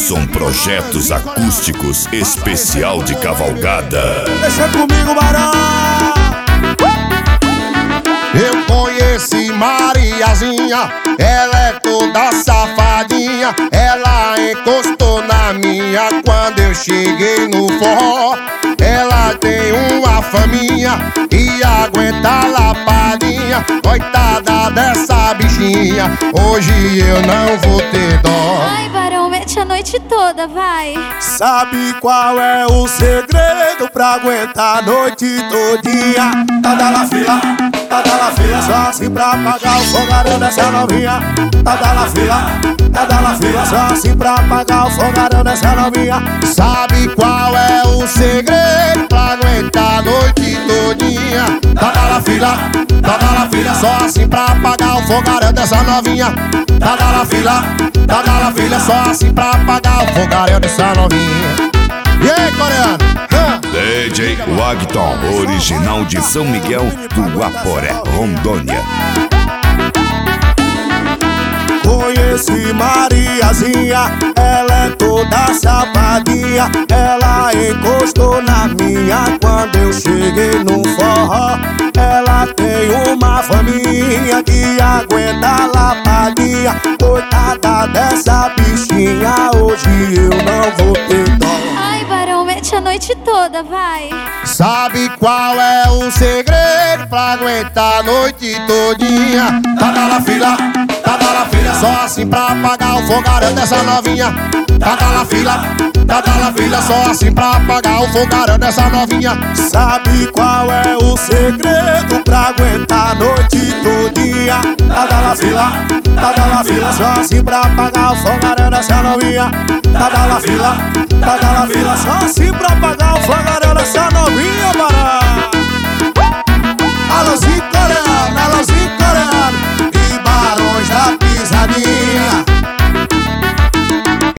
Edson Projetos Acústicos Especial de Cavalgada. Deixa comigo, Barão. Eu conheci Mariazinha, ela é toda safadinha. Ela encostou na minha quando eu cheguei no forró. Ela tem uma faminha e aguenta a lapadinha. Coitada dessa bichinha, hoje eu não vou ter dó. Ai, Barão, mete a noite toda, vai. Sabe qual é o segredo pra aguentar a noite todinha? Tá da fila, só assim pra pagar o folgarão dessa novinha. Tá da fila, só assim pra pagar o folgarão dessa novinha. Sabe qual é o segredo pra aguentar a noite todinha? Tá da fila, só assim pra pagar o folgarão dessa novinha. Tá da fila, só assim pra pagar o folgarão dessa novinha. E aí, coreano? DJ Wagton, original de São Miguel do Guaporé, Rondônia. Conheci Mariazinha, ela é toda safadinha. Ela encostou na minha quando eu cheguei no forró. Ela tem uma faminha que aguenta a lapadinha. Coitada dessa bichinha, hoje eu não vou ter dó. Ai, Barão, mete a noite toda, vai. Sabe qual é o segredo pra aguentar a noite todinha? Tá da fila, só assim pra pagar o folgarão dessa novinha. Tá da fila, só assim pra pagar o folgarão dessa novinha. Sabe qual é o segredo pra aguentar a noite todinha? Tá da fila, só assim pra pagar o folgarão dessa novinha. Tá da fila, só assim pra pagar o folgarão dessa novinha, Barão.